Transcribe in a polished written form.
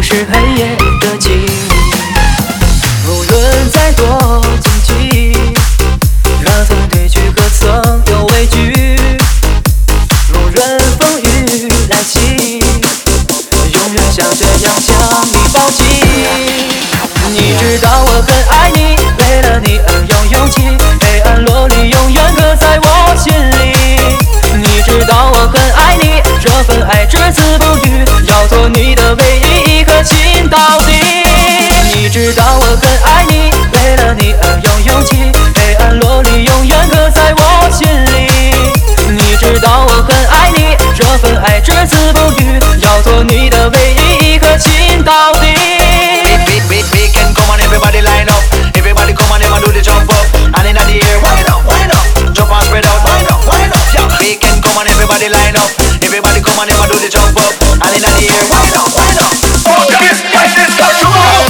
是黑夜的静。无论再多荆棘，让曾对惧和曾有畏惧。无论风雨来袭，永远像这样将你抱紧。你知道我很爱你，为了你而有勇气，黑暗萝莉永远刻在我心里。你知道我很爱你，这份爱只字不语，要做你的唯一，一颗心到底。你知道我很爱你，为了你而有勇气，黑暗萝莉永远刻在我心里。你知道我很爱你，这份爱只字不语，要做你的唯一，一颗心到底。 We can come on, everybody line up. Everybody come on, everybody do the jump up. And in the air, wind up, wind up. Jump and spread out, wind up, wind up. Yeah. We can come on, everybody line up. Everybody come on, everybody do the jump up. And in the air, wind up, wind up. Fuck this, fight this, touch you up.